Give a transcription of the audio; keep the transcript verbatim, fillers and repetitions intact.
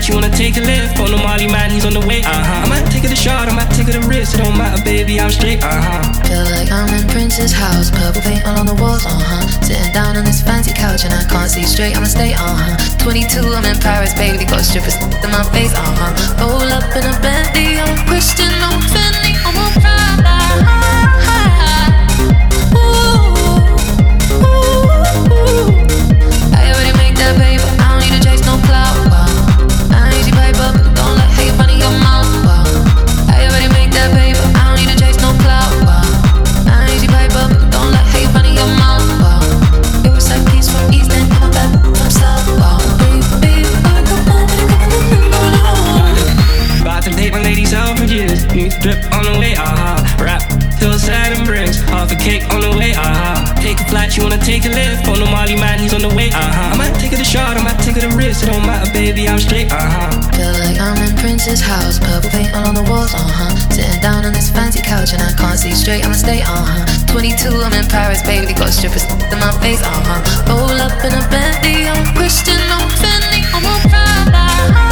flat, you wanna take a lift. On the Molly man, he's on the way, uh-huh. I might take it a shot, I might take it a risk. It don't matter, baby, I'm straight, uh-huh. Feel like I'm in Prince's house, purple paint all on the walls, uh-huh. Sitting down on this fancy couch and I can't see straight, I'ma stay, uh-huh. twenty-two, I'm in Paris, baby, got strippers in my face, uh-huh. Roll up in a Bentley, I'm a Christian, I'm Fendi, I'm a Prada. Ooh, ooh, ooh. I already make that paper, I don't need to chase no clout, wow. I ain't easy paper, don't let hate run in your mouth, wow. I already make that paper, I don't need to chase no clout, wow. I ain't easy paper, don't let hate run in your mouth, wow. It was like peace from East and come back from South, wow. Baby, I come on, come on. About to take my lady Selfridges, new drip on the way, uh-huh. Rap till sad and bricks, half a cake on the way, uh-huh. Take a flight, you wanna take a lift. On the Molly man, he's on the way, uh-huh. I might take it a shot, I might take it a risk. It don't matter, baby, I'm straight, uh-huh. Feel like I'm in Prince's house, purple paint all on the walls, uh-huh. Sitting down on this fancy couch and I can't see straight, I'ma stay, uh-huh. twenty-two, I'm in Paris, baby, got strippers in my face, uh-huh. Roll up in a Bentley, I'm a Christian, I'm Fendi, I'm a Prada.